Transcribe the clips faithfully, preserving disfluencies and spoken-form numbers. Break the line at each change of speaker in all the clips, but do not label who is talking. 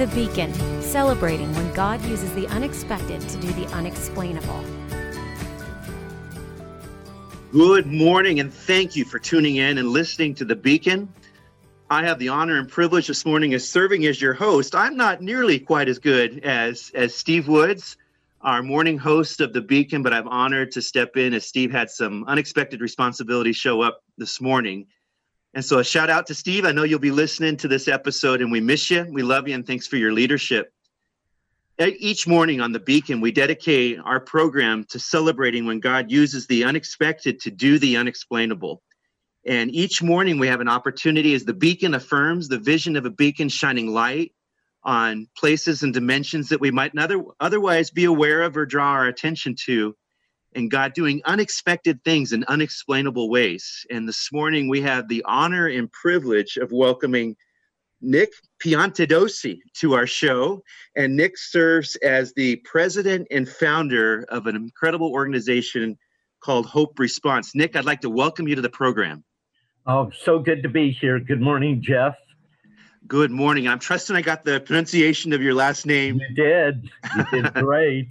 The Beacon, celebrating when God uses the unexpected to do the unexplainable.
Good morning, and thank you for tuning in and listening to The Beacon. I have the honor and privilege this morning of serving as your host. I'm not nearly quite as good as, as Steve Woods, our morning host of The Beacon, but I'm honored to step in as Steve had some unexpected responsibilities show up this morning. And so a shout out to Steve. I know you'll be listening to this episode, and we miss you. We love you, and thanks for your leadership. Each morning on The Beacon, we dedicate our program to celebrating when God uses the unexpected to do the unexplainable. And each morning we have an opportunity as The Beacon affirms the vision of a beacon shining light on places and dimensions that we might not other, otherwise be aware of or draw our attention to, and God doing unexpected things in unexplainable ways. And this morning we have the honor and privilege of welcoming Nick Piantadosi to our show. And Nick serves as the president and founder of an incredible organization called Hope Response. Nick, I'd like to welcome you to the program.
Oh, so good to be here. Good morning, Jeff.
Good morning. I'm trusting I got the pronunciation of your last name.
You did. You did great.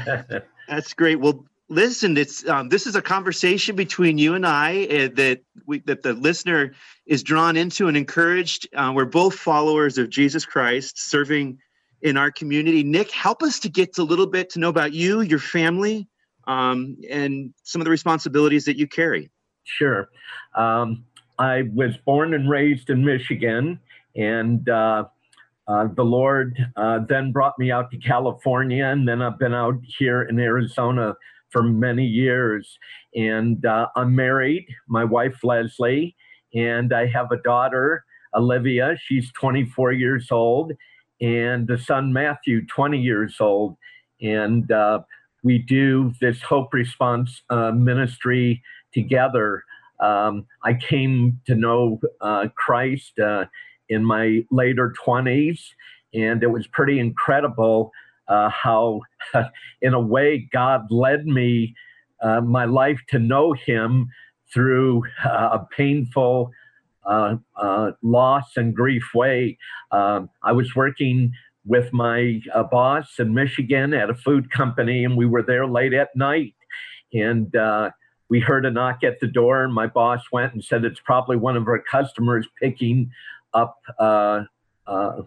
That's great. Well, listen, it's um, this is a conversation between you and I uh, that we, that the listener is drawn into and encouraged. Uh, we're both followers of Jesus Christ, serving in our community. Nick, help us to get a little bit to know about you, your family, um, and some of the responsibilities that you carry.
Sure. Um, I was born and raised in Michigan, and uh, uh, the Lord uh, then brought me out to California, and then I've been out here in Arizona for many years. And uh, I'm married, my wife, Leslie, and I have a daughter, Olivia. She's twenty-four years old, and a son, Matthew, twenty years old. And uh, we do this Hope Response uh, ministry together. Um, I came to know uh, Christ uh, in my later twenties, and it was pretty incredible uh, how, in a way, God led me, uh, my life to know him through uh, a painful uh, uh, loss and grief way. Um, I was working with my uh, boss in Michigan at a food company, and we were there late at night, and uh, we heard a knock at the door, and my boss went and said it's probably one of our customers picking up uh, uh,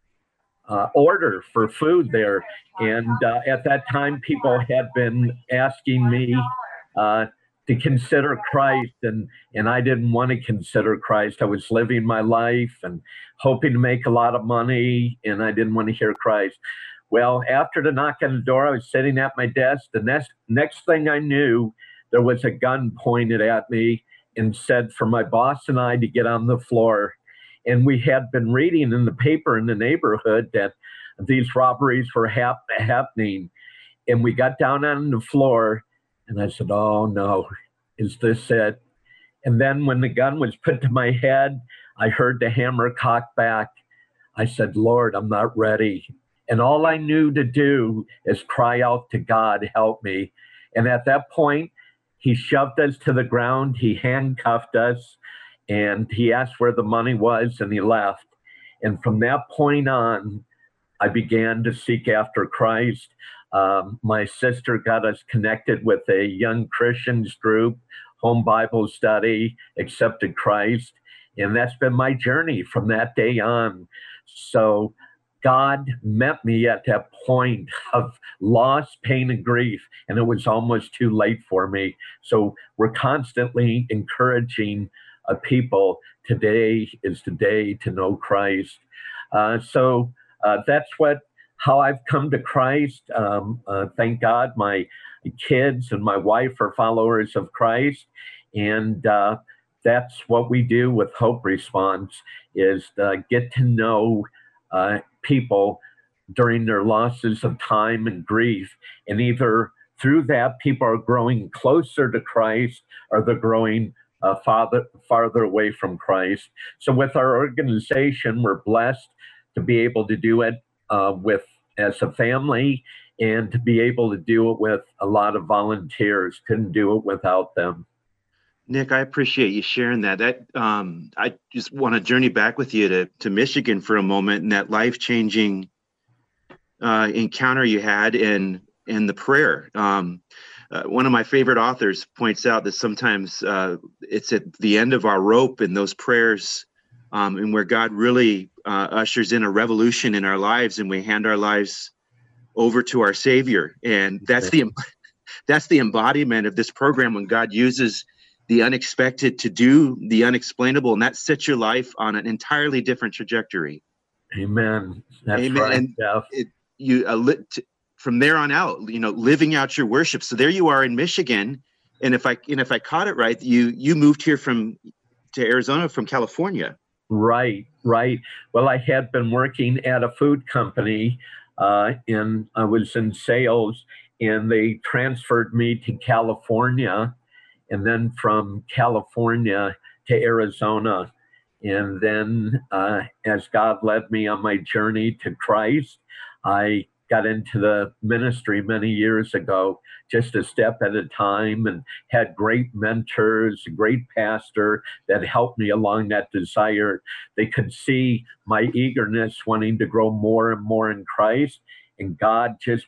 uh, order for food there. And uh, at that time, people had been asking me uh, to consider Christ, and, and I didn't want to consider Christ. I was living my life and hoping to make a lot of money, and I didn't want to hear Christ. Well, after the knock on the door, I was sitting at my desk. The next, next thing I knew, there was a gun pointed at me and said for my boss and I to get on the floor. And we had been reading in the paper in the neighborhood that these robberies were hap- happening. And we got down on the floor, and I said, oh no, is this it? And then when the gun was put to my head, I heard the hammer cock back. I said, Lord, I'm not ready. And all I knew to do is cry out to God, help me. And at that point, he shoved us to the ground, he handcuffed us, and he asked where the money was, and he left. And from that point on, I began to seek after Christ. Um, my sister got us connected with a young Christians group, home Bible study, accepted Christ. And that's been my journey from that day on. So God met me at that point of loss, pain, and grief, and it was almost too late for me. So we're constantly encouraging uh, people, today is the day to know Christ. Uh, so uh, that's what how I've come to Christ. Um, uh, thank God my kids and my wife are followers of Christ, and uh, that's what we do with Hope Response, is uh, get to know uh, people during their losses of time and grief. And either through that, people are growing closer to Christ, or they're growing uh, farther, farther away from Christ. So with our organization, we're blessed to be able to do it uh, with as a family, and to be able to do it with a lot of volunteers. Couldn't do it without them.
Nick, I appreciate you sharing that. That um, I just want to journey back with you to to Michigan for a moment, and that life changing uh, encounter you had in in the prayer. Um, uh, one of my favorite authors points out that sometimes uh, it's at the end of our rope in those prayers, um, and where God really uh, ushers in a revolution in our lives, and we hand our lives over to our Savior, and that's the that's the embodiment of this program when God uses the unexpected to do the unexplainable, and that sets your life on an entirely different trajectory.
Amen. That's
Amen.
right,
And
Jeff.
it, you uh, lit, t- from there on out, you know, living out your worship. So there you are in Michigan, and if I and if I caught it right, you you moved here from to Arizona from California.
Right, right. Well, I had been working at a food company, uh, and I was in sales, and they transferred me to California, and then from California to Arizona. And then uh, as God led me on my journey to Christ, I got into the ministry many years ago, just a step at a time, and had great mentors, a great pastor that helped me along that desire. They could see my eagerness wanting to grow more and more in Christ, and God just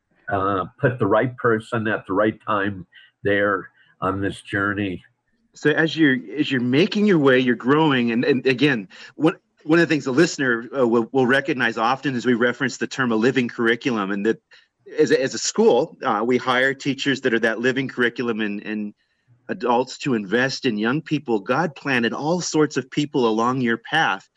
uh, put the right person at the right time there on this journey.
So as you're as you're making your way, you're growing, and, and again, what one of the things the listener uh, will, will recognize often is we reference the term a living curriculum, and that as a, as a school, uh, we hire teachers that are that living curriculum, and, and adults to invest in young people. God planted all sorts of people along your path.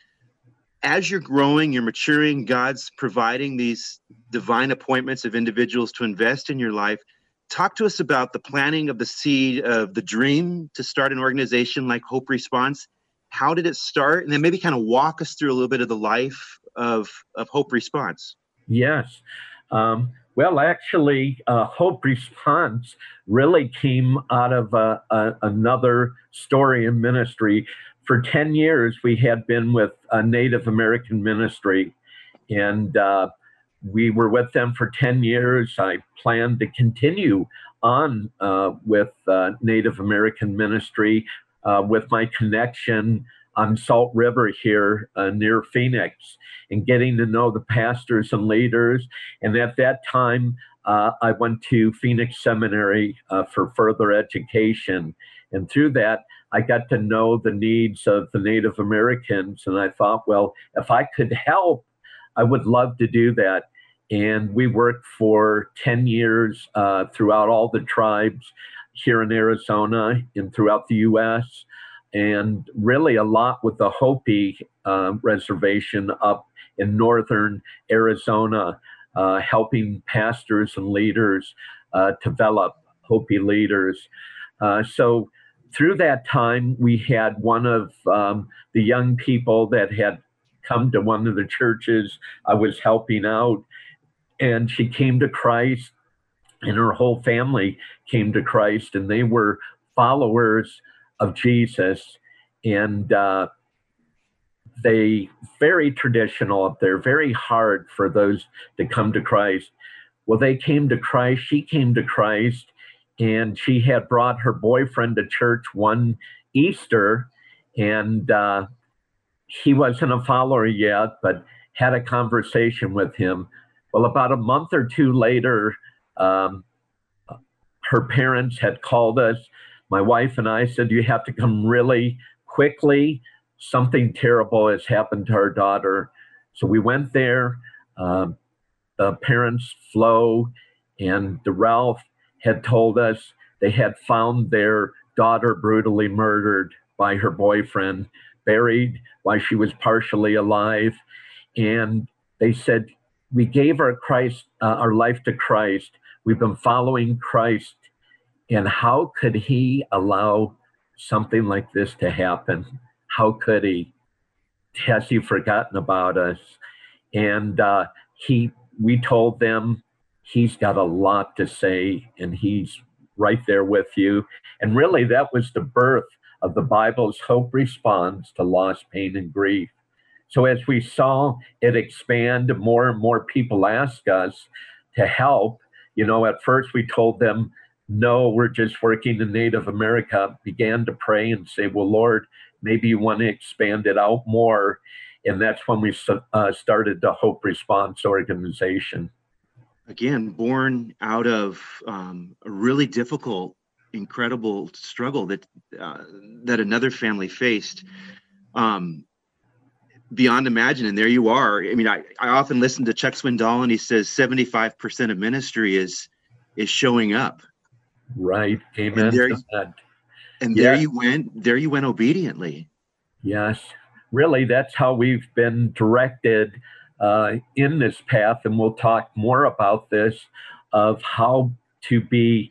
As you're growing, you're maturing, God's providing these divine appointments of individuals to invest in your life. Talk to us about the planting of the seed of the dream to start an organization like Hope Response. How did it start? And then maybe kind of walk us through a little bit of the life of, of Hope Response.
Yes. Um, well, actually, uh, Hope Response really came out of uh, uh, another story in ministry. For ten years, we had been with a Native American ministry, and uh, we were with them for ten years. I plan to continue on uh, with uh, Native American ministry uh, with my connection on Salt River here uh, near Phoenix, and getting to know the pastors and leaders. And at that time, uh, I went to Phoenix Seminary uh, for further education. And through that, I got to know the needs of the Native Americans. And I thought, well, if I could help, I would love to do that. And we worked for ten years uh, throughout all the tribes here in Arizona and throughout the U S, and really a lot with the Hopi uh, reservation up in northern Arizona, uh, helping pastors and leaders uh, develop Hopi leaders. Uh, so through that time, we had one of um, the young people that had come to one of the churches I was helping out, and she came to Christ, and her whole family came to Christ, and they were followers of Jesus. And uh, they very traditional up there, very hard for those to come to Christ. Well, they came to Christ. She came to Christ, and she had brought her boyfriend to church one Easter, and uh, he wasn't a follower yet, but had a conversation with him. Well, about a month or two later, um, her parents had called us. My wife and I said, you have to come really quickly. Something terrible has happened to our daughter. So we went there. Um, the parents, Flo and Ralph, had told us they had found their daughter brutally murdered by her boyfriend, buried while she was partially alive. And they said, we gave our Christ, uh, our life to Christ. We've been following Christ. And how could he allow something like this to happen? How could he? Has he forgotten about us? And uh, he, we told them he's got a lot to say, and he's right there with you. And really, that was the birth of the Bible's Hope Response to Loss, Pain, and Grief. So as we saw it expand, more and more people ask us to help. You know, at first we told them no, we're just working in Native America, began to pray and say, well, Lord, maybe you want to expand it out more. And that's when we uh, started the Hope Response organization.
Again, born out of um, a really difficult, incredible struggle that uh, that another family faced. Um, beyond imagine. And there you are. I mean, I, I often listen to Chuck Swindoll, and he says seventy-five percent of ministry is is showing up.
Right. Amen.
And there,
to that.
and
Yeah.
there you went, there you went obediently.
Yes. Really, that's how we've been directed uh, in this path. And we'll talk more about this, of how to be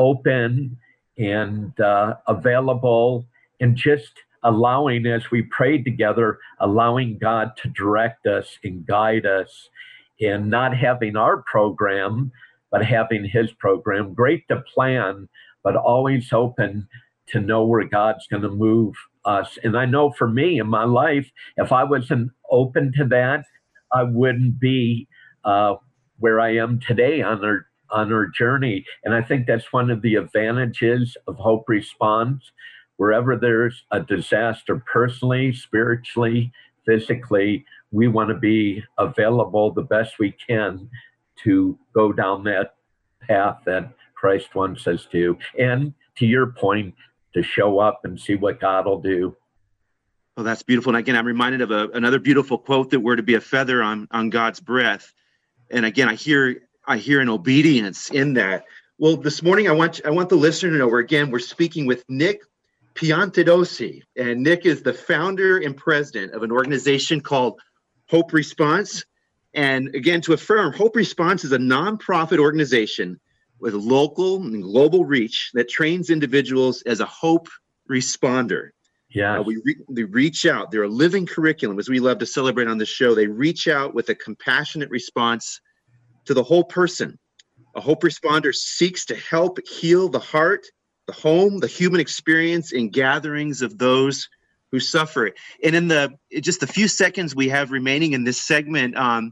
open and uh, available, and just allowing, as we prayed together, allowing God to direct us and guide us, and not having our program, but having his program. Great to plan, but always open to know where God's going to move us. And I know for me in my life, if I wasn't open to that, I wouldn't be uh, where I am today on our on our journey. And I think that's one of the advantages of Hope Response. Wherever there's a disaster, personally, spiritually, physically, we want to be available the best we can to go down that path that Christ wants us to. And to your point, to show up and see what God will do.
Well, that's beautiful. And again, I'm reminded of a, another beautiful quote, that we're to be a feather on, on God's breath. And again, I hear I hear an obedience in that. Well, this morning, I want I want the listener to know, we're, again, we're speaking with Nick Piantadosi. And Nick is the founder and president of an organization called Hope Response. And again, to affirm, Hope Response is a nonprofit organization with local and global reach that trains individuals as a hope responder.
Yeah,
uh, we re- they reach out. They're a living curriculum, as we love to celebrate on the show. They reach out with a compassionate response to the whole person. A hope responder seeks to help heal the heart, the home, the human experience in gatherings of those who suffer. And in the just the few seconds we have remaining in this segment, um,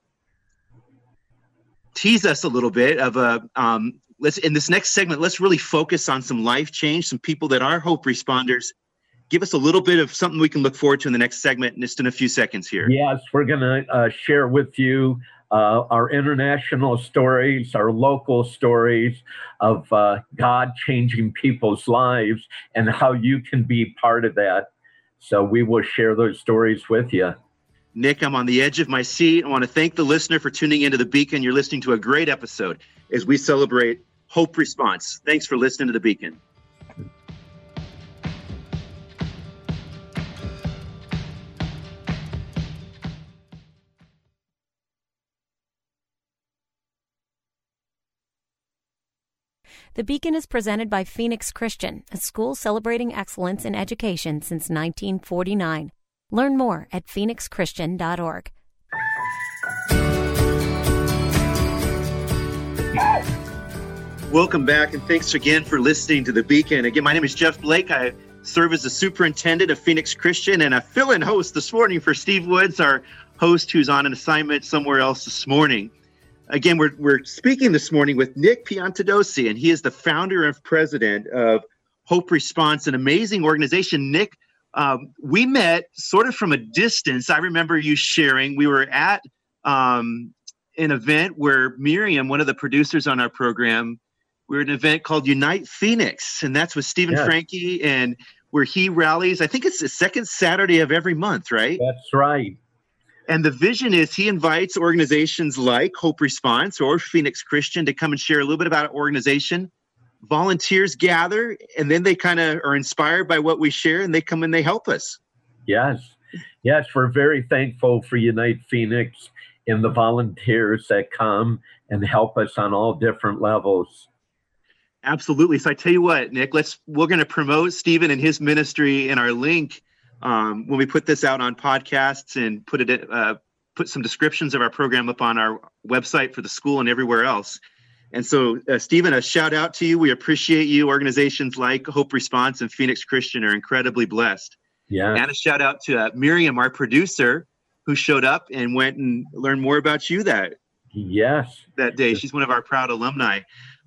tease us a little bit of a um, let's in this next segment. Let's really focus on some life change, some people that are hope responders. Give us a little bit of something we can look forward to in the next segment, just in a few seconds here.
Yes, we're going to uh, share with you uh, our international stories, our local stories of uh, God changing people's lives, and how you can be part of that. So we will share those stories with you.
Nick, I'm on the edge of my seat. I want to thank the listener for tuning into The Beacon. You're listening to a great episode as we celebrate Hope Response. Thanks for listening to The Beacon.
The Beacon is presented by Phoenix Christian, a school celebrating excellence in education since nineteen forty-nine. Learn more at phoenix christian dot org.
Welcome back, and thanks again for listening to The Beacon. Again, my name is Jeff Blake. I serve as the superintendent of Phoenix Christian, and a fill-in host this morning for Steve Woods, our host who's on an assignment somewhere else this morning. Again, we're we're speaking this morning with Nick Piantadosi, and he is the founder and president of Hope Response, an amazing organization. Nick, um, we met sort of from a distance. I remember you sharing. We were at um, an event where Miriam, one of the producers on our program, we were at an event called Unite Phoenix, and that's with Stephen
Yes.
Franke, and where he rallies. I think it's the second Saturday of every month, right?
That's right.
And the vision is he invites organizations like Hope Response or Phoenix Christian to come and share a little bit about our organization. Volunteers gather, and then they kind of are inspired by what we share, and they come and they help us.
Yes. Yes, we're very thankful for Unite Phoenix and the volunteers that come and help us on all different levels.
Absolutely. So I tell you what, Nick, let's we're going to promote Stephen and his ministry in our link um, when we put this out on podcasts, and put it uh, put some descriptions of our program up on our website for the school and everywhere else. And so, uh, Stephen, a shout out to you. We appreciate you. Organizations like Hope Response and Phoenix Christian are incredibly blessed.
Yeah.
And a shout out to uh, Miriam, our producer, who showed up and went and learned more about you that
Yes.
that day. She's one of our proud alumni.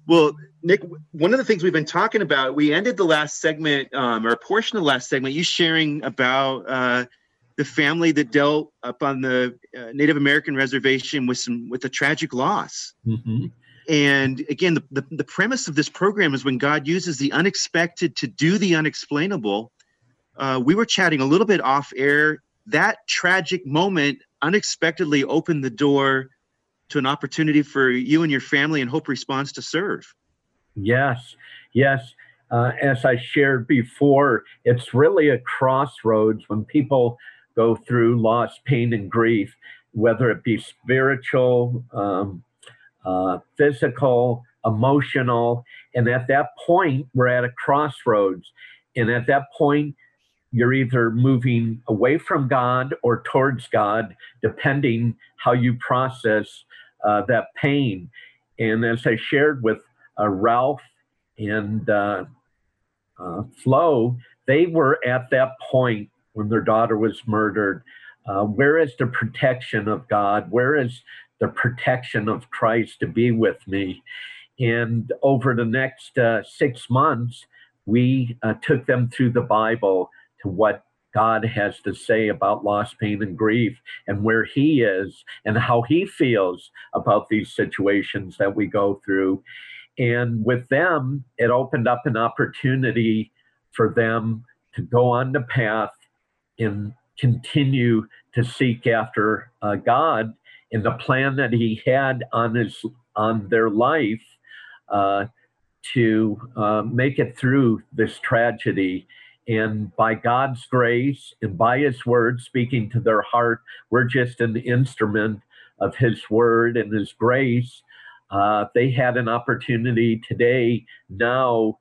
Well, Nick, one of the things we've been talking about, we ended the last segment, um, or a portion of the last segment, you sharing about uh, the family that dealt up on the uh, Native American reservation with some with a tragic loss.
Mm-hmm.
And again, the, the, the premise of this program is when God uses the unexpected to do the unexplainable. Uh, we were chatting a little bit off air. That tragic moment unexpectedly opened the door to an opportunity for you and your family and Hope Response to serve.
Yes, yes. Uh, as I shared before, it's really a crossroads when people go through loss, pain, and grief, whether it be spiritual, um, uh, physical, emotional. And at that point, we're at a crossroads. And at that point, you're either moving away from God or towards God, depending how you process uh, that pain. And as I shared with uh, Ralph and uh, uh, Flo, they were at that point when their daughter was murdered. Uh, where is the protection of God? Where is the protection of Christ to be with me? And over the next uh, six months, we uh, took them through the Bible to what God has to say about loss, pain, and grief, and where he is and how he feels about these situations that we go through. And with them, it opened up an opportunity for them to go on the path and continue to seek after uh, God in the plan that he had on his on their life uh, to uh, make it through this tragedy. And by God's grace and by his word speaking to their heart, we're just an instrument of his word and his grace. Uh, they had an opportunity today now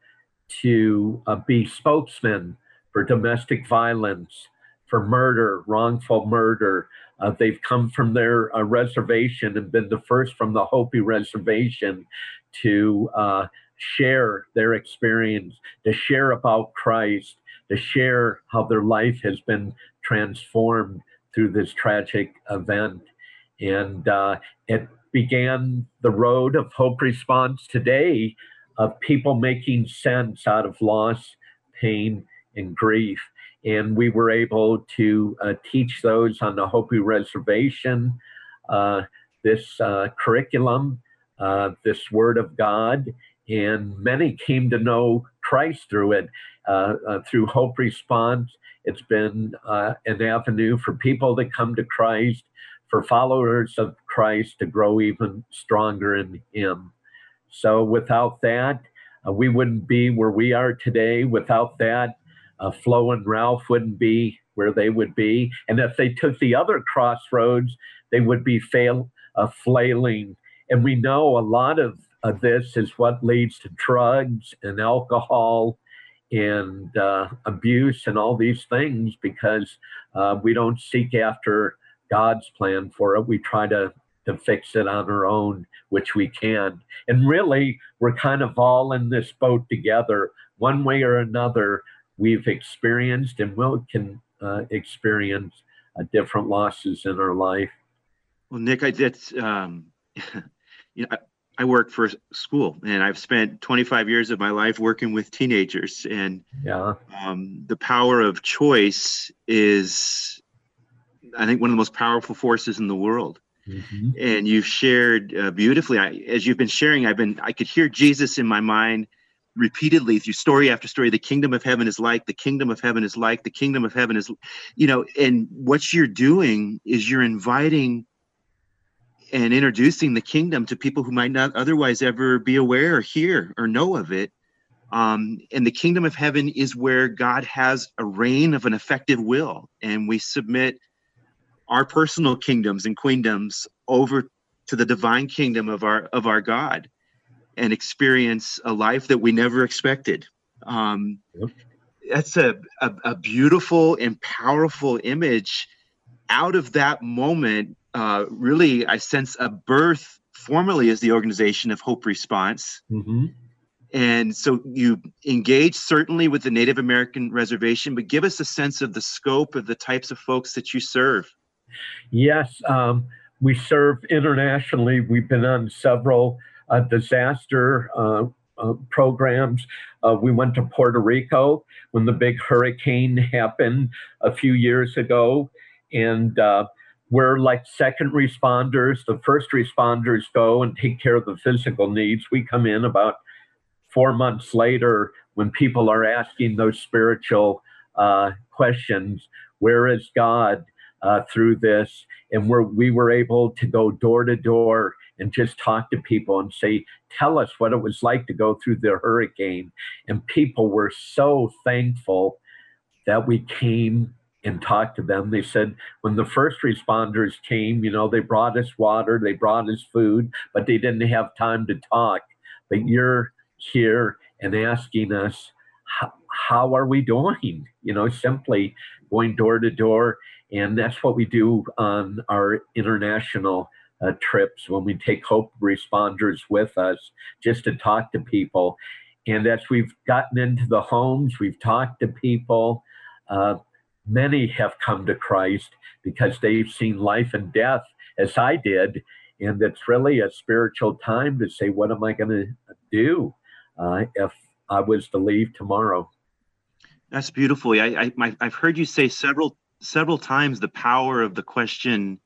to uh, be spokesmen for domestic violence, for murder, wrongful murder. Uh, they've come from their uh, reservation and been the first from the Hopi reservation to uh, share their experience, to share about Christ, to share how their life has been transformed through this tragic event. And uh, it began the road of Hope Response today, of people making sense out of loss, pain, and grief. And we were able to uh, teach those on the Hopi Reservation uh, this uh, curriculum, uh, this Word of God, and many came to know Christ through it. Uh, uh, through Hope Response, it's been uh, an avenue for people to come to Christ, for followers of Christ to grow even stronger in him. So without that, uh, we wouldn't be where we are today. Without that, uh, Flo and Ralph wouldn't be where they would be. And if they took the other crossroads, they would be fail, uh, flailing. And we know a lot of, of this is what leads to drugs and alcohol and uh, abuse and all these things, because uh, we don't seek after God's plan for it. We try to, to fix it on our own, which we can. And really, we're kind of all in this boat together. One way or another, we've experienced and will can uh, experience uh, different losses in our life.
Well, Nick, I did, um, you know, I, I work for school, and I've spent twenty-five years of my life working with teenagers. And
yeah, um,
the power of choice is, I think, one of the most powerful forces in the world. Mm-hmm. And you've shared uh, beautifully. I, as you've been sharing, I've been, I could hear Jesus in my mind repeatedly through story after story. The kingdom of heaven is like, the kingdom of heaven is like, the kingdom of heaven is, you know, and what you're doing is you're inviting and introducing the kingdom to people who might not otherwise ever be aware or hear or know of it. Um, and the kingdom of heaven is where God has a reign of an effective will. And we submit our personal kingdoms and queendoms over to the divine kingdom of our of our God, and experience a life that we never expected. Um, yep. That's a, a, a beautiful and powerful image. Out of that moment, uh, really, I sense a birth formally as the organization of Hope Response. Mm-hmm. And so you engage certainly with the Native American reservation, but give us a sense of the scope of the types of folks that you serve.
Yes, um, we serve internationally. We've been on several uh, disaster uh, uh, programs. Uh, we went to Puerto Rico when the big hurricane happened a few years ago. And uh, we're like second responders. The first responders go and take care of the physical needs. We come in about four months later when people are asking those spiritual uh, questions. Where is God uh, through this? And we're, we were able to go door to door and just talk to people and say, tell us what it was like to go through the hurricane. And people were so thankful that we came and talked to them. They said when the first responders came, you know, they brought us water, they brought us food, but they didn't have time to talk. But you're here and asking us, how, how are we doing? You know, simply going door to door. And that's what we do on our international uh, trips when we take Hope responders with us, just to talk to people. And as we've gotten into the homes, we've talked to people. Uh, many have come to Christ because they've seen life and death as I did. And it's really a spiritual time to say, what am I going to do uh, if I was to leave tomorrow?
That's beautiful. I, I, my, I've heard you say several several times the power of the question,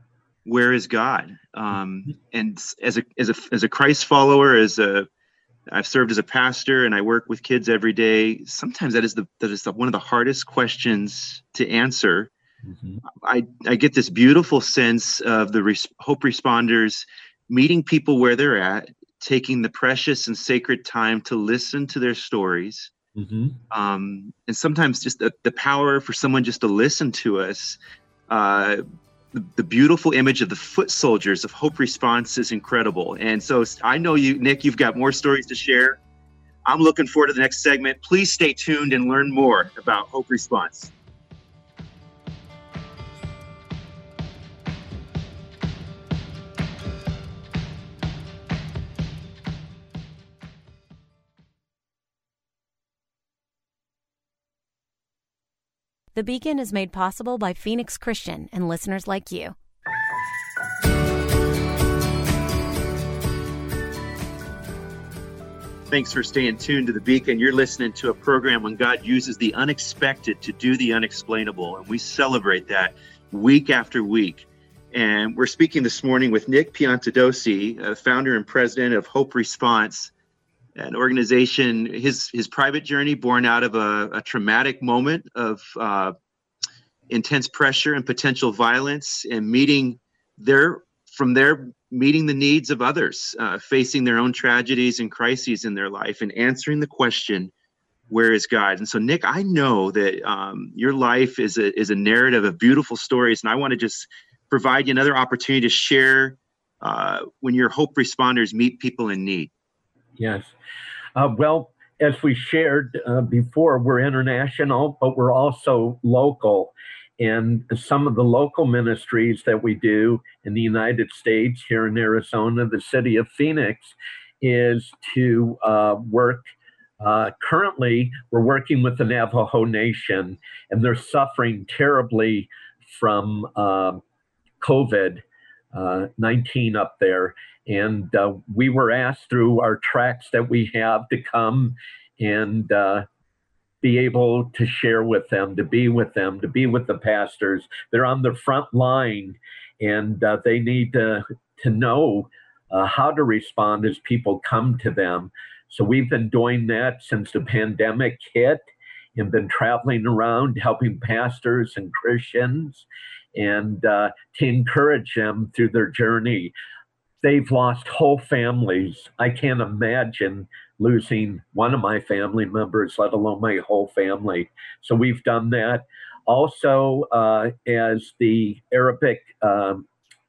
where is God? Um, and as a as a as a Christ follower, as a I've served as a pastor and I work with kids every day. Sometimes that is the that is the, one of the hardest questions to answer. Mm-hmm. I I get this beautiful sense of the res- Hope responders meeting people where they're at, taking the precious and sacred time to listen to their stories. Mm-hmm. Um, and sometimes just the, the power for someone just to listen to us. Uh, the, the beautiful image of the foot soldiers of Hope Response is incredible. And so I know you, Nick, you've got more stories to share. I'm looking forward to the next segment. Please stay tuned and learn more about Hope Response.
The Beacon is made possible by Phoenix Christian and listeners like you.
Thanks for staying tuned to The Beacon. You're listening to a program when God uses the unexpected to do the unexplainable, and we celebrate that week after week. And we're speaking this morning with Nick Piantadosi, uh, founder and president of Hope Response, an organization, his his private journey born out of a, a traumatic moment of uh, intense pressure and potential violence, and meeting their from there meeting the needs of others, uh, facing their own tragedies and crises in their life, and answering the question, where is God? And so, Nick, I know that um, your life is a is a narrative of beautiful stories, and I want to just provide you another opportunity to share uh, when your Hope responders meet people in need.
Yes. Uh, well, as we shared uh, before, we're international, but we're also local. And some of the local ministries that we do in the United States, here in Arizona, the city of Phoenix, is to uh, work. Uh, currently, we're working with the Navajo Nation, and they're suffering terribly from uh, COVID nineteen up there. And uh, we were asked through our tracks that we have to come and uh, be able to share with them, to be with them, to be with the pastors. They're on the front line, and uh, they need to, to know uh, how to respond as people come to them. So we've been doing that since the pandemic hit, and been traveling around helping pastors and Christians, and uh, to encourage them through their journey. They've lost whole families. I can't imagine losing one of my family members, let alone my whole family. So we've done that. Also, uh, as the Arabic um,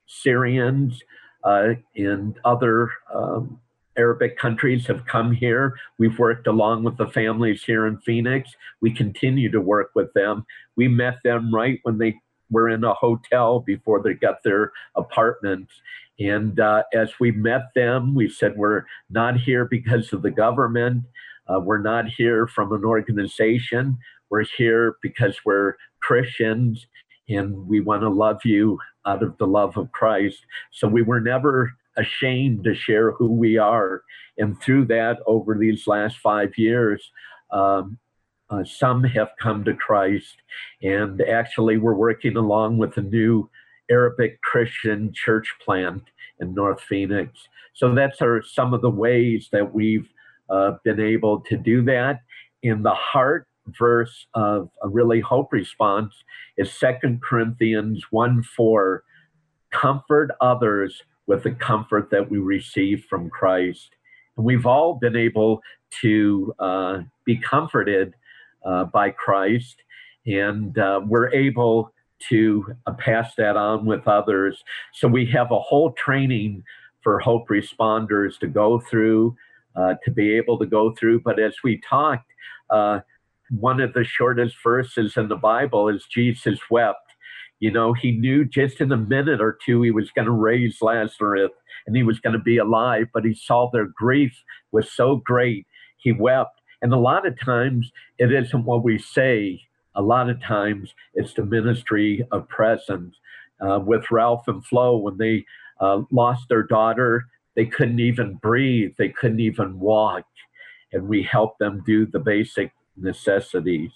Syrians uh, and other um, Arabic countries have come here, we've worked along with the families here in Phoenix. We continue to work with them. We met them right when they were in a hotel before they got their apartments. And uh, as we met them, we said, we're not here because of the government. Uh, we're not here from an organization. We're here because we're Christians, and we want to love you out of the love of Christ. So we were never ashamed to share who we are. And through that, over these last five years, um, uh, some have come to Christ. And actually, we're working along with a new Arabic Christian church plant in North Phoenix. So that's our, some of the ways that we've uh, been able to do that. In the heart verse of a really hope response is Second Corinthians one four, comfort others with the comfort that we receive from Christ. And we've all been able to uh, be comforted uh, by Christ, and uh, we're able to uh, pass that on with others. So we have a whole training for hope responders to go through, uh, to be able to go through. But as we talked, uh, one of the shortest verses in the Bible is Jesus wept. You know, he knew just in a minute or two he was going to raise Lazarus and he was going to be alive, but he saw their grief was so great, he wept. And a lot of times it isn't what we say. A lot of times it's the ministry of presence. Uh, with Ralph and Flo, when they uh, lost their daughter, they couldn't even breathe. They couldn't even walk. And we helped them do the basic necessities.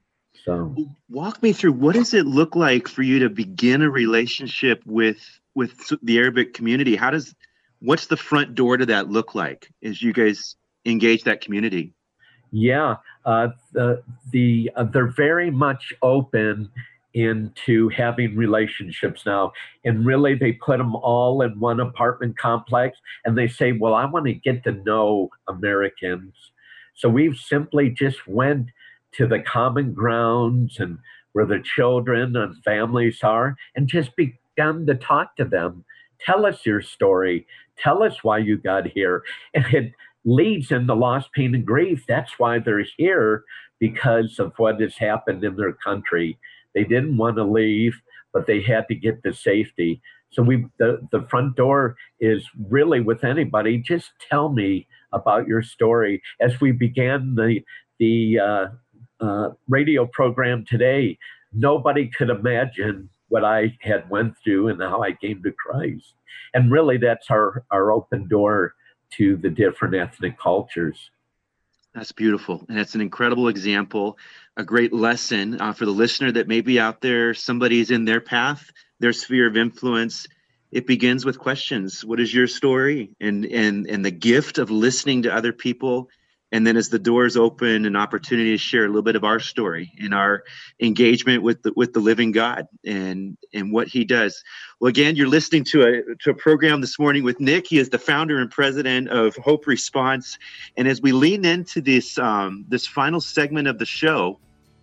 So
walk me through, what does it look like for you to begin a relationship with with the Arabic community? How does, what's the front door to that look like as you guys engage that community?
Yeah, uh, the the uh, they're very much open into having relationships now, and really they put them all in one apartment complex, and they say, "Well, I want to get to know Americans." So we've simply just went to the common grounds and where the children and families are, and just begun to talk to them. Tell us your story. Tell us why you got here. And it leads into loss, pain, and grief. That's why they're here, because of what has happened in their country. They didn't want to leave, but they had to get to safety. So we, the, the front door is really with anybody. Just tell me about your story. As we began the the uh, uh, radio program today, nobody could imagine what I had went through and how I came to Christ. And really, that's our, our open door to the different ethnic cultures.
That's beautiful. And it's an incredible example, a great lesson uh, for the listener that may be out there. Somebody's in their path, their sphere of influence. It begins with questions. What is your story? And, and, and the gift of listening to other people. And then as the doors open, an opportunity to share a little bit of our story and our engagement with the, with the living God and, and what he does. Well, again, you're listening to a, to a program this morning with Nick. He is the founder and president of Hope Response. And as we lean into this, um, this final segment of the show,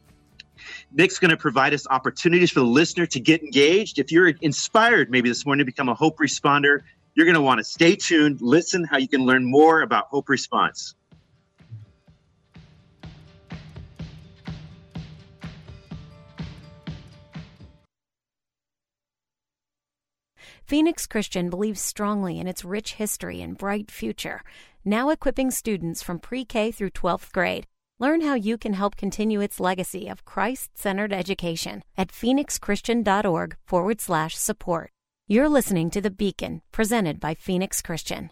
Nick's going to provide us opportunities for the listener to get engaged. If you're inspired maybe this morning to become a Hope Responder, you're going to want to stay tuned, listen how you can learn more about Hope Response.
Phoenix Christian believes strongly in its rich history and bright future, now equipping students from pre-K through twelfth grade. Learn how you can help continue its legacy of Christ-centered education at phoenixchristian.org forward slash support. You're listening to The Beacon, presented by Phoenix Christian.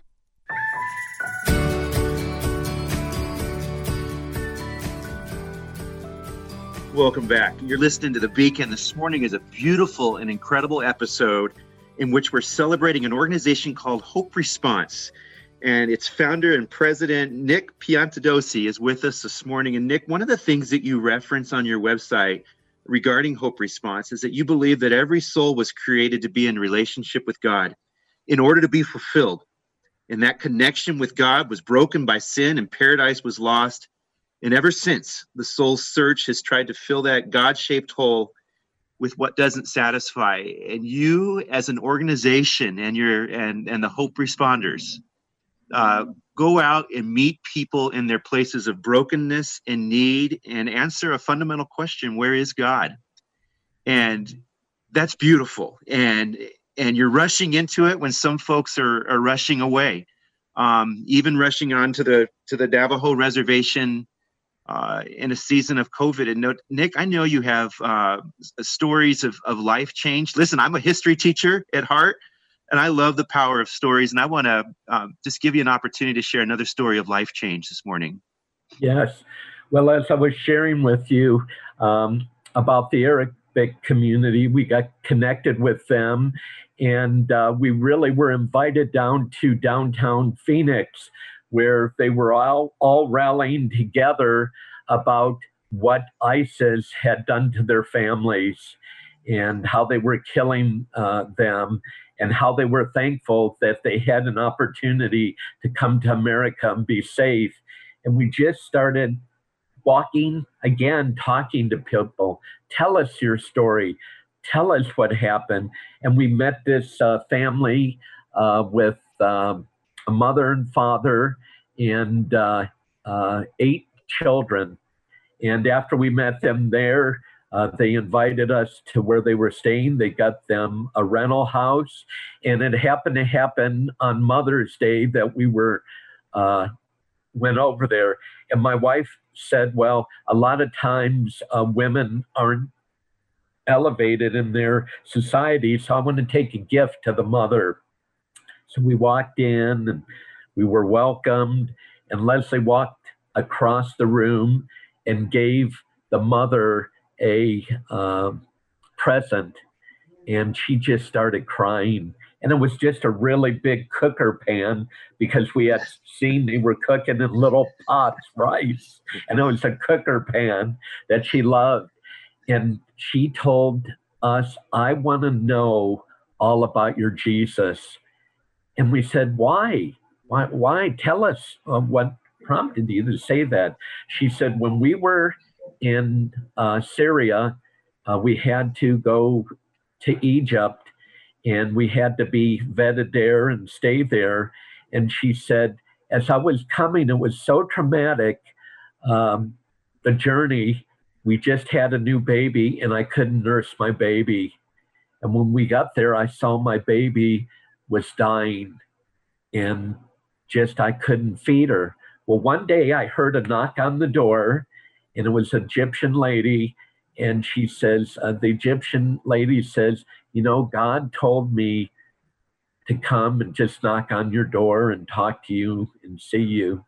Welcome back. You're listening to The Beacon. This morning is a beautiful and incredible episode in which we're celebrating an organization called Hope Response. And its founder and president, Nick Piantadosi, is with us this morning. And Nick, one of the things that you reference on your website regarding Hope Response is that you believe that every soul was created to be in relationship with God in order to be fulfilled. And that connection with God was broken by sin and paradise was lost. And ever since, the soul's search has tried to fill that God-shaped hole with what doesn't satisfy. And you as an organization and your and, and the Hope Responders uh, go out and meet people in their places of brokenness and need and answer a fundamental question: where is God? And that's beautiful. And and you're rushing into it when some folks are, are rushing away, um, even rushing on to the to the Navajo reservation Uh, in a season of COVID. And no, Nick, I know you have uh, stories of, of life change. Listen, I'm a history teacher at heart, And I love the power of stories. And I want to um, just give you an opportunity to share another story of life change this morning.
Yes. Well, as I was sharing with you um, about the Arabic community, we got connected with them, and uh, we really were invited down to downtown Phoenix, where they were all, all rallying together about what ISIS had done to their families and how they were killing uh, them, and how they were thankful that they had an opportunity to come to America and be safe. And we just started walking again, talking to people. Tell us your story. Tell us what happened. And we met this uh, family uh, with um, a mother and father and uh, uh, eight children. And after we met them there, uh, they invited us to where they were staying. They got them a rental house. And it happened to happen on Mother's Day that we were uh, went over there. And my wife said, well, a lot of times uh, women aren't elevated in their society, so I want to take a gift to the mother. So we walked in and we were welcomed, and Leslie walked across the room and gave the mother a uh, present, and she just started crying. And it was just a really big cooker pan, because we had seen they were cooking in little pots rice. And it was a cooker pan that she loved. And she told us, I want to know all about your Jesus. And we said, why? Why? Why? Tell us uh, what prompted you to say that. She said, when we were in uh, Syria, uh, we had to go to Egypt, and we had to be vetted there and stay there. And she said, as I was coming, it was so traumatic, um, the journey. We just had a new baby, and I couldn't nurse my baby. And when we got there, I saw my baby was dying, and just I couldn't feed her. Well, one day I heard a knock on the door, and it was an Egyptian lady. And she says, uh, the Egyptian lady says, you know, God told me to come and just knock on your door and talk to you and see you.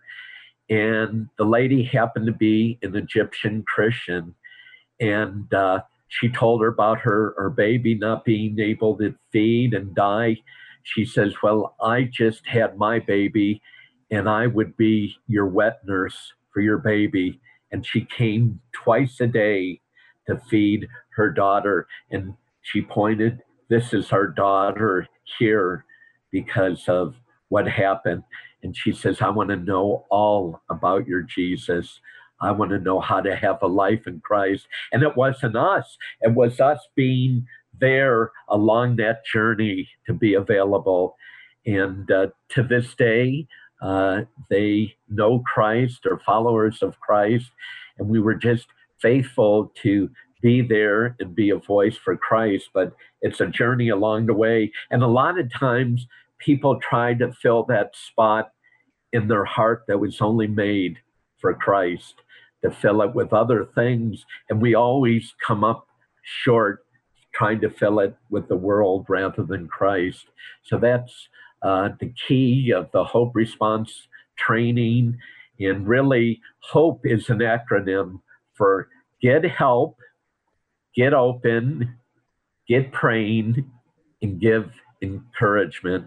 And the lady happened to be an Egyptian Christian. And uh, she told her about her, her baby not being able to feed and die. She says, well, I just had my baby, and I would be your wet nurse for your baby. And she came twice a day to feed her daughter. And she pointed, this is our daughter here because of what happened. And she says, I want to know all about your Jesus. I want to know how to have a life in Christ. And it wasn't us. It was us being there along that journey to be available. And uh, to this day, uh, they know Christ, or followers of Christ. And we were just faithful to be there and be a voice for Christ. But it's a journey along the way. And a lot of times people try to fill that spot in their heart that was only made for Christ, to fill it with other things. And we always come up short trying to fill it with the world rather than Christ. So that's uh, the key of the Hope Response training. And really, HOPE is an acronym for get help, get open, get praying, and give encouragement.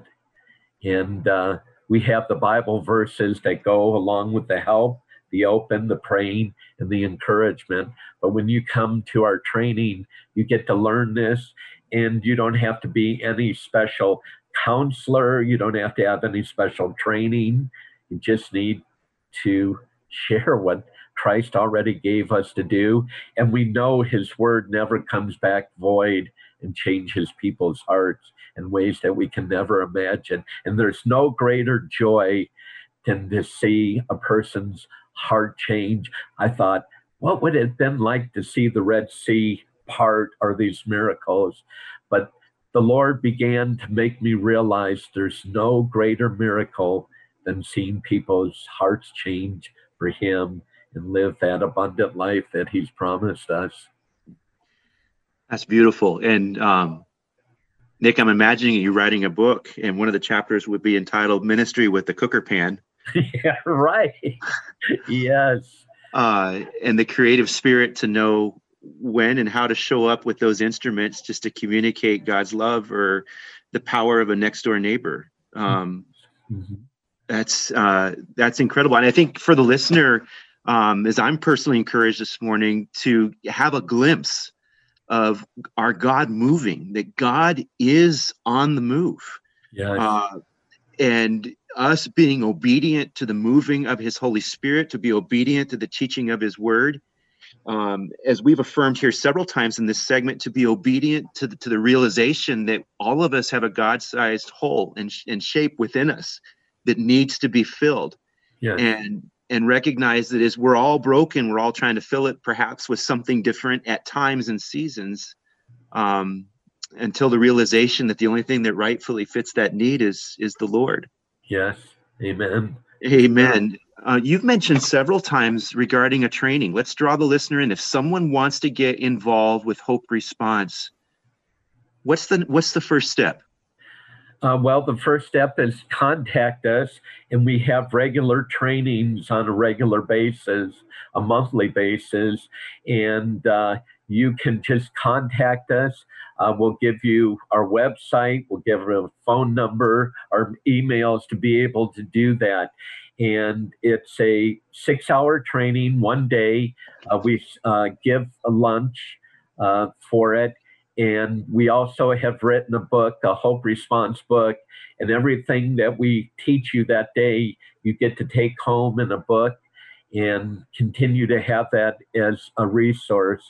And uh, we have the Bible verses that go along with the help, the open, the praying, and the encouragement. But when you come to our training, you get to learn this, and you don't have to be any special counselor. You don't have to have any special training. You just need to share what Christ already gave us to do. And we know his word never comes back void and changes people's hearts in ways that we can never imagine. And there's no greater joy than to see a person's heart change. I thought, what would it have been like to see the Red Sea part, or these miracles? But the Lord began to make me realize there's no greater miracle than seeing people's hearts change for him and live that abundant life that he's promised us.
That's beautiful. And um, Nick, I'm imagining you writing a book, and one of the chapters would be entitled Ministry with the Cooker Pan.
Yeah, right. Yes.
Uh, and the creative spirit to know when and how to show up with those instruments just to communicate God's love or the power of a next door neighbor. Um, mm-hmm. That's uh, that's incredible. And I think for the listener, um, as I'm personally encouraged this morning to have a glimpse of our God moving, that God is on the move.
Yes.
Uh, and us being obedient to the moving of his Holy Spirit, to be obedient to the teaching of his word. Um, as we've affirmed here several times in this segment, to be obedient to the, to the realization that all of us have a God-sized hole and, and shape within us that needs to be filled.
Yes.
And and recognize that as we're all broken, we're all trying to fill it perhaps with something different at times and seasons, um, until the realization that the only thing that rightfully fits that need is is the Lord.
Yes. Amen.
Amen. Uh, you've mentioned several times regarding a training. Let's draw the listener in. If someone wants to get involved with Hope Response, what's the what's the first step?
Uh, well, the first step is contact us, and we have regular trainings on a regular basis, a monthly basis, and uh, you can just contact us. Uh, we'll give you our website, we'll give you a phone number, our emails to be able to do that. And it's a six-hour training, one day. Uh, we uh, give a lunch uh, for it. And we also have written a book, a Hope Response book, and everything that we teach you that day, you get to take home in a book and continue to have that as a resource.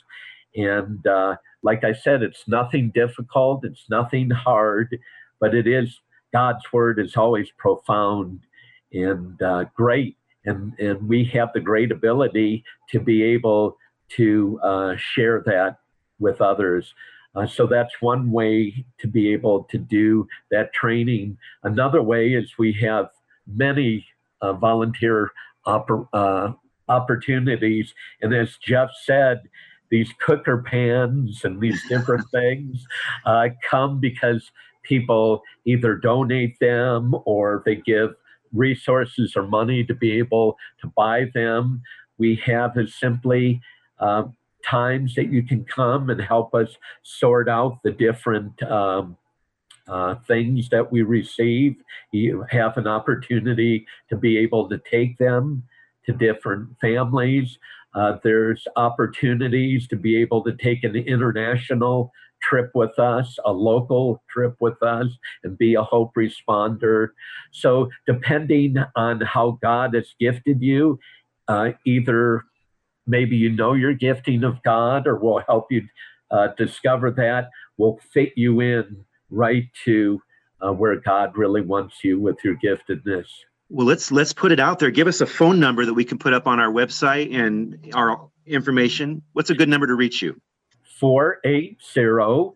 And uh, like I said, it's nothing difficult, it's nothing hard, but it is, God's word is always profound and uh, great. And, and we have the great ability to be able to uh, share that with others. Uh, so that's one way to be able to do that training. Another way is we have many uh, volunteer oppor- uh, opportunities. And as Jeff said, these cooker pans and these different things uh, come because people either donate them or they give resources or money to be able to buy them. We have is simply uh, times that you can come and help us sort out the different um, uh, things that we receive. You have an opportunity to be able to take them to different families. Uh, there's opportunities to be able to take an international trip with us, a local trip with us, and be a Hope responder. So depending on how God has gifted you, uh, either maybe you know your gifting of God, or we'll help you uh, discover that. We'll fit you in right to uh, where God really wants you with your giftedness.
Well, let's let's put it out there. Give us a phone number that we can put up on our website and our information. What's a good number to reach you?
four eight zero,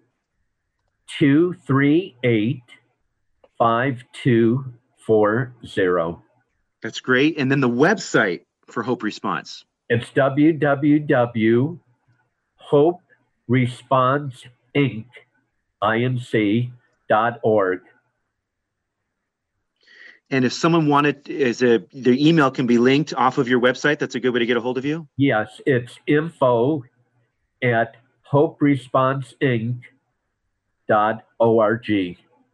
two three eight, five two four zero.
That's great. And then the website for Hope Response.
It's w w w dot hope response inc dot org.
And if someone wanted, is a their email can be linked off of your website. That's a good way to get a hold of you.
Yes, it's info at hope response inc dot org.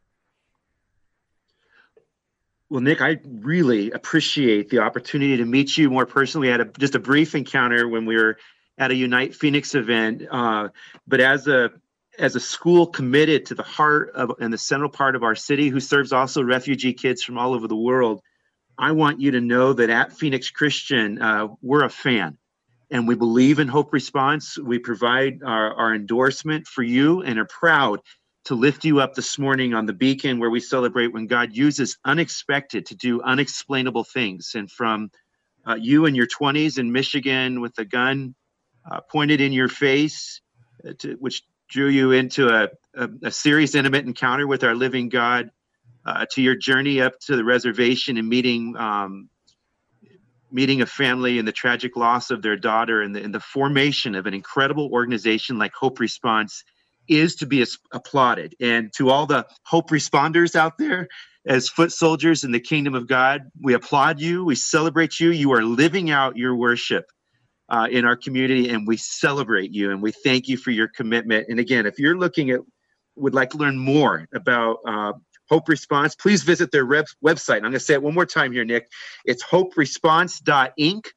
Well, Nick, I really appreciate the opportunity to meet you more personally. We had a, just a brief encounter when we were at a Unite Phoenix event, uh, but as a as a school committed to the heart of and the central part of our city, who serves also refugee kids from all over the world, I want you to know that at Phoenix Christian, uh, we're a fan, and we believe in Hope Response. We provide our, our endorsement for you and are proud to lift you up this morning on the Beacon, where we celebrate when God uses unexpected to do unexplainable things. And from uh, you in your twenties in Michigan with a gun uh, pointed in your face, uh, to, which drew you into a, a, a serious, intimate encounter with our living God, uh, to your journey up to the reservation and meeting um, meeting a family and the tragic loss of their daughter, and the, and the formation of an incredible organization like Hope Response. is to be applauded. And to all the Hope responders out there, as foot soldiers in the kingdom of God, we applaud you. We celebrate you. You are living out your worship uh, in our community, and we celebrate you. And we thank you for your commitment. And again, if you're looking at, would like to learn more about uh, Hope Response, please visit their rep- website. And I'm going to say it one more time here, Nick. It's hope response dot inc.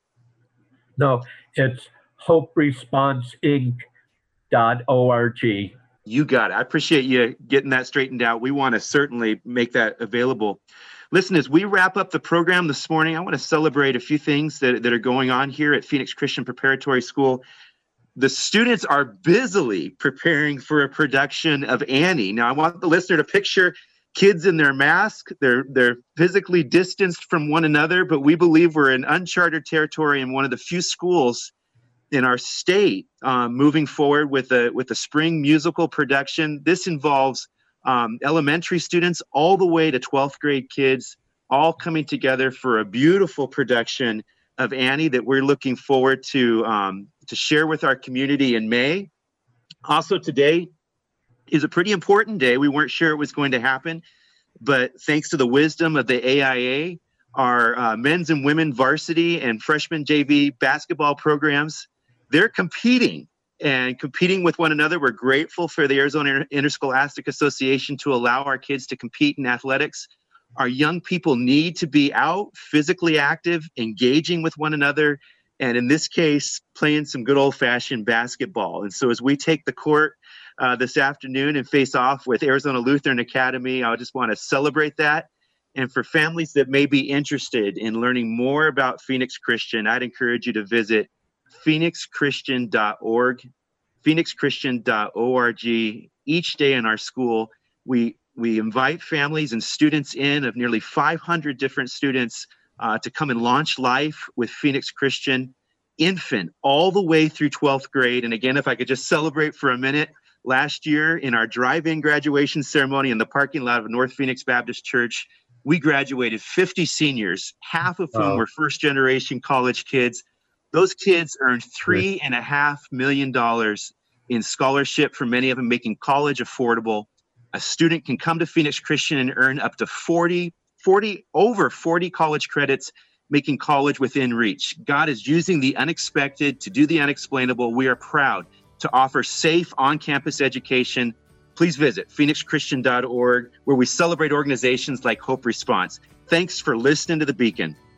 No, it's hope response inc dot org.
You got it. I appreciate you getting that straightened out. We want to certainly make that available. Listen, as we wrap up the program this morning, I want to celebrate a few things that, that are going on here at Phoenix Christian Preparatory School. The students are busily preparing for a production of Annie. Now, I want the listener to picture kids in their mask. They're, they're physically distanced from one another, but we believe we're in uncharted territory in one of the few schools in our state, um, moving forward with a with a spring musical production. This involves um, elementary students all the way to twelfth grade kids, all coming together for a beautiful production of Annie that we're looking forward to um, to share with our community in May. Also, today is a pretty important day. We weren't sure it was going to happen, but thanks to the wisdom of the A I A, our uh, men's and women varsity and freshman J V basketball programs, they're competing and competing with one another. We're grateful for the Arizona Interscholastic Association to allow our kids to compete in athletics. Our young people need to be out, physically active, engaging with one another, and in this case, playing some good old-fashioned basketball. And so as we take the court uh, this afternoon and face off with Arizona Lutheran Academy, I just want to celebrate that. And for families that may be interested in learning more about Phoenix Christian, I'd encourage you to visit phoenix christian dot org, phoenix christian dot org. Each day in our school, we we invite families and students in of nearly five hundred different students uh, to come and launch life with Phoenix Christian, infant all the way through twelfth grade. And again, if I could just celebrate for a minute, last year in our drive-in graduation ceremony in the parking lot of North Phoenix Baptist Church, we graduated fifty seniors, half of whom
Wow.
were first-generation college kids. Those kids earned three and a half million dollars in scholarship for many of them, making college affordable. A student can come to Phoenix Christian and earn up to forty, forty, over forty college credits, making college within reach. God is using the unexpected to do the unexplainable. We are proud to offer safe on-campus education. Please visit phoenix christian dot org, where we celebrate organizations like Hope Response. Thanks for listening to The Beacon.